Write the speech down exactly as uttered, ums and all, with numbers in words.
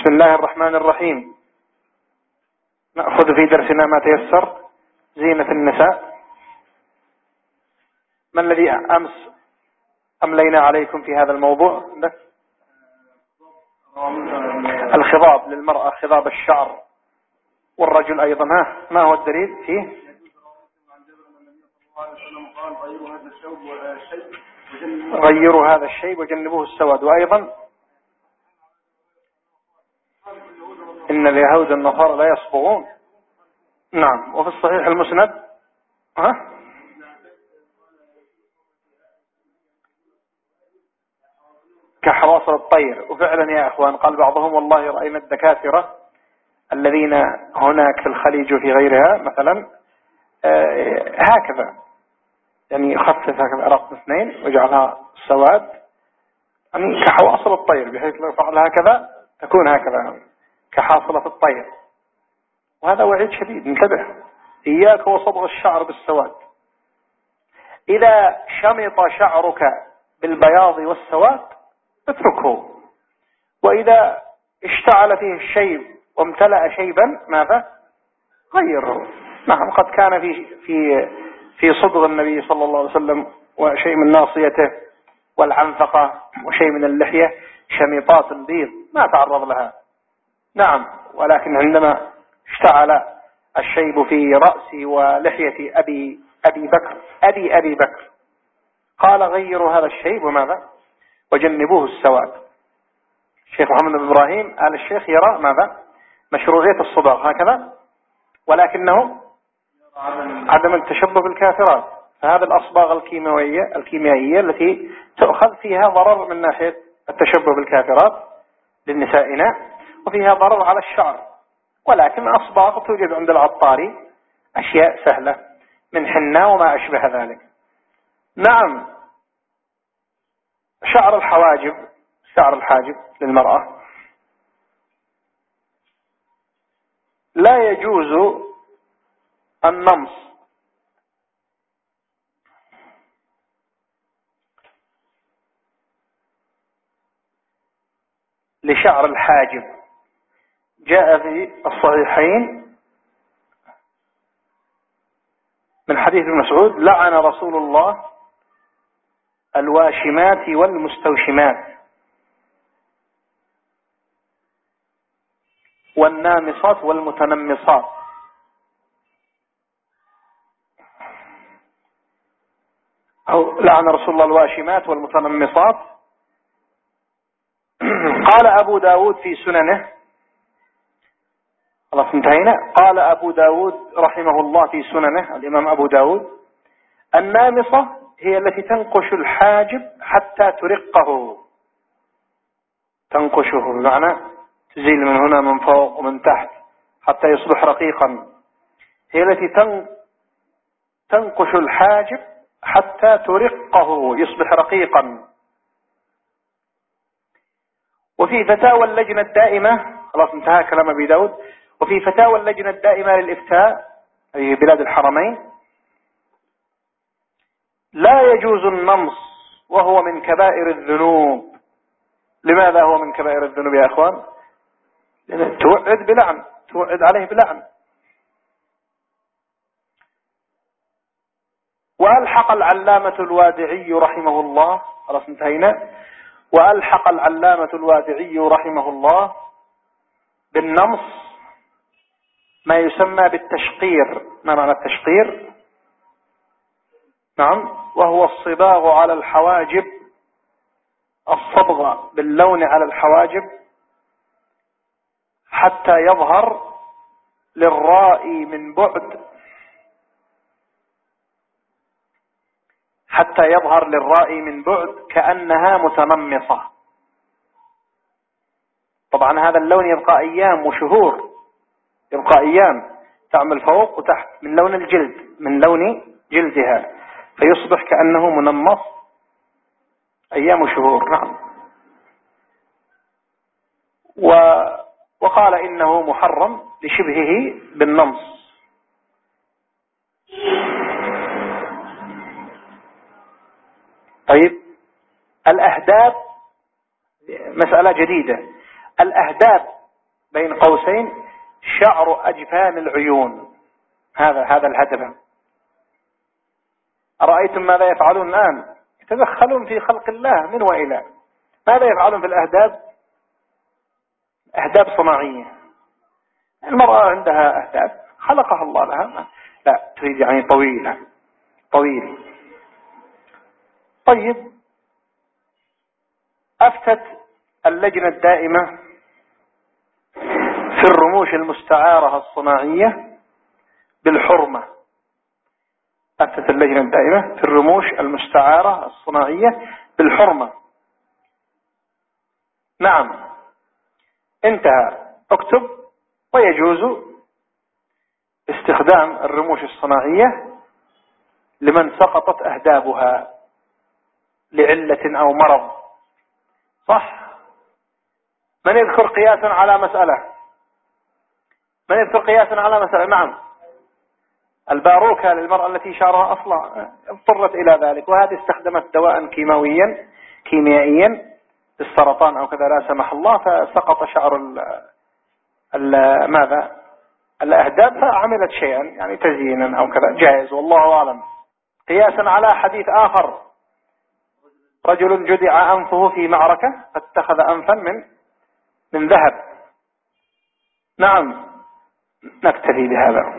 الله الرحمن الرحيم. نأخذ في درسنا ما تيسر. زينة النساء. ما الذي أمس أملينا عليكم في هذا الموضوع؟ الخضاب للمرأة، خضاب الشعر، والرجل أيضا. ها ما هو الدليل فيه؟ غيروا هذا الشيء وجنبوه السواد. وأيضا إن اليهود النصارى لا يصبغون. نعم. وفي الصحيح المسند ها كحواصل الطير. وفعلا يا أخوان قال بعضهم والله رأينا الدكاترة الذين هناك في الخليج وفي غيرها مثلا آه هكذا، يعني يخفف هكذا رقم اثنين ويجعلها سواد، يعني كحواصل الطير، بحيث لو فعل هكذا تكون هكذا كحاصلة الطير. وهذا وعيد شديد، انتبه، إياك وصبغ الشعر بالسواد. إذا شمط شعرك بالبياض والسواد اتركه، وإذا اشتعل فيه الشيب وامتلأ شيبا ماذا؟ غيره. نعم. قد كان في في في صدغ النبي صلى الله عليه وسلم وشيء من ناصيته والعنفقة وشيء من اللحية شميطات بيض ما تعرض لها. نعم. ولكن عندما اشتعل الشيب في رأسي ولحية أبي أبي بكر أبي أبي بكر قال غيروا هذا الشيب وماذا؟ وجنبوه السواد. الشيخ محمد بن إبراهيم آل الشيخ يرى ماذا؟ مشروعية الصباغ هكذا، ولكنه عدم التشبه بالكافرات. فهذا الأصباغ الكيميائية الكيميائية التي تؤخذ فيها ضرر من ناحية التشبه بالكافرات للنسائنا، وفيها ضرر على الشعر. ولكن أصباغ توجد عند العطاري أشياء سهلة من حنة وما أشبه ذلك. نعم. شعر الحواجب، شعر الحاجب للمرأة لا يجوز النمص لشعر الحاجب. جاء في الصحيحين من حديث ابن مسعود لعن رسول الله الواشمات والمستوشمات والنامصات والمتنمصات. أو لعن رسول الله الواشمات والمتنمصات. قال أبو داود في سننه، خلاص انتهينا. قال أبو داود رحمه الله في سننه، الإمام أبو داود، النامصة هي التي تنقش الحاجب حتى ترقه. تنقشه بمعنى تزيل من هنا من فوق ومن تحت حتى يصبح رقيقا. هي التي تنقش الحاجب حتى ترقه يصبح رقيقا. وفي فتاوى اللجنة الدائمة، خلاص انتهى كلام أبي داود، وفي فتاوى اللجنة الدائمة للإفتاء أي بلاد الحرمين لا يجوز النمص وهو من كبائر الذنوب. لماذا هو من كبائر الذنوب يا أخوان؟ لأن توعد بلعن، توعد عليه بلعن. وألحق العلامة الوادعي رحمه الله، خلاص انتهينا، وألحق العلامة الوادعي رحمه الله بالنمص ما يسمى بالتشقير. ما معنى التشقير؟ نعم. وهو الصباغ على الحواجب، الصبغ باللون على الحواجب حتى يظهر للرائي من بعد حتى يظهر للرائي من بعد كأنها متنمصة. طبعا هذا اللون يبقى أيام وشهور، يبقى أيام، تعمل فوق وتحت من لون الجلد، من لون جلدها، فيصبح كأنه منمص أيام وشهور. نعم. و... وقال إنه محرم لشبهه بالنمص. طيب الأهداب مسألة جديدة. الأهداب بين قوسين شعر أجفان العيون، هذا هذا الهدف. أرأيتم ماذا يفعلون الآن؟ يتدخلون في خلق الله من وإلى. ماذا يفعلون في الأهداب؟ أهداب صناعية. المرأة عندها أهداب خلقها الله لها، لا تريد يعني طويلة طويل. طيب، أفتت اللجنة الدائمة في الرموش المستعارة الصناعية بالحرمة. أفتت اللجنة الدائمة في الرموش المستعارة الصناعية بالحرمة. نعم، انتهى. اكتب: ويجوز استخدام الرموش الصناعية لمن سقطت أهدابها لعلة أو مرض. صح؟ من يذكر قياسا على مسألة؟ من يذكر قياسا على مسألة؟ نعم، الباروكة للمرأة التي شعرها أصلا اضطرت إلى ذلك، وهذه استخدمت دواء كيماويا كيميائيا للسرطان أو كذا لا سمح الله، فسقط شعر ال ال ماذا الأهداب، فعملت شيئا يعني تزيينا أو كذا، جائز والله أعلم. قياسا على حديث آخر: رجل جدع أنفه في معركة فاتخذ أنفا من من ذهب. نعم، نكتفي بهذا.